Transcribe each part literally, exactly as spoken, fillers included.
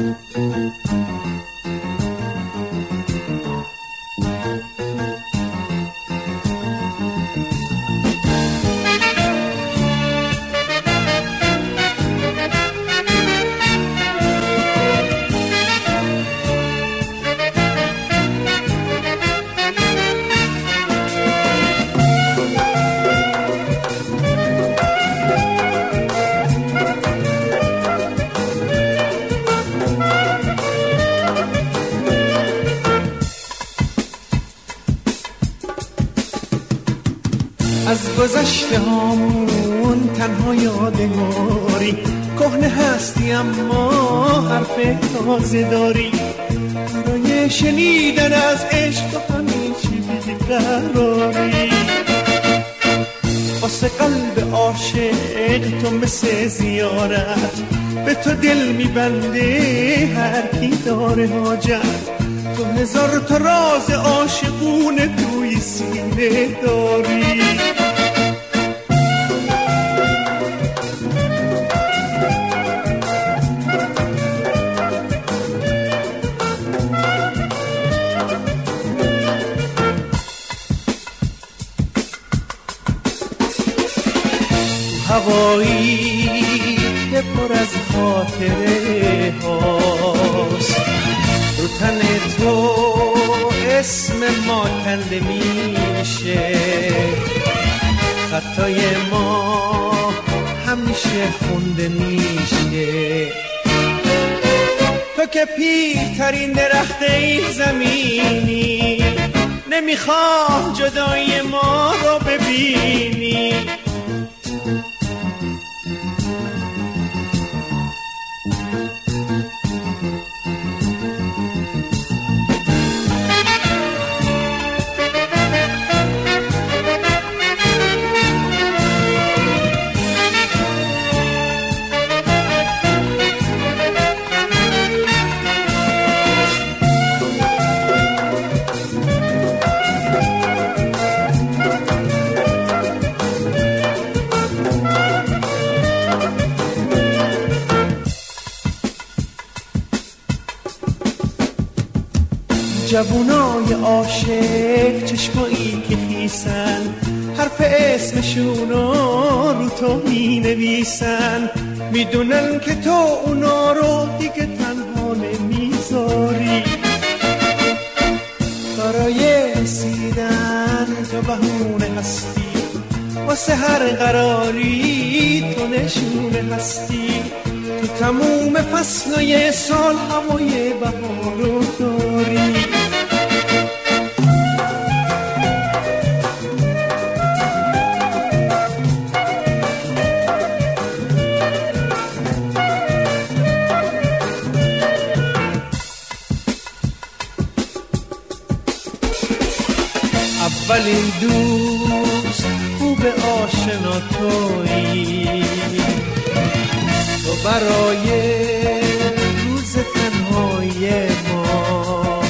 از گذشته هامون تنها یادگاری کهنه هستی اما حرف تازه داری برای شنیدن از عشق تو همیشه بیقراری واسه قلب عاشق تو مثل زیارت به تو دل میبنده هر کی داره حاجت تو هزار تا راز عاشقونه توی سینه داری هوایی که پر از خاطره هاست رو تن تو اسم ما کنده میشه خطای ما همیشه خونده میشه تو که پیرترین درخت این زمینی نمیخوام جدای ما رو ببینی جوونای عاشق چشمایی که خیسن حرف اسمشونو رو تو می نویسن میدونن که تو اونا رو دیگه تنها نمیذاری برای رسیدن تو بهونه هستی واسه هر قراری تو نشونه هستی تو تموم فصلای سال هوای بهار رو داری اولین دوست خوب آشنا تویی تو برای روز تنهای ما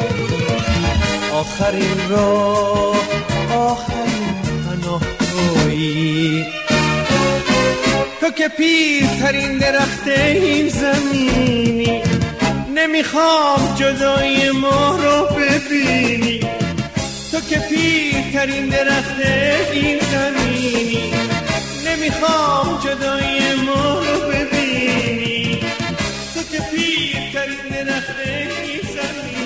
آخرین راه آخرین پناه تویی تو که پیرترین درخت این زمینی نمیخوام جدای ما رو ببینی تو که پیرترین درخت این زمینی نمیخوام جدای ما رو ببینی تو که پیرترین درخت این زمینی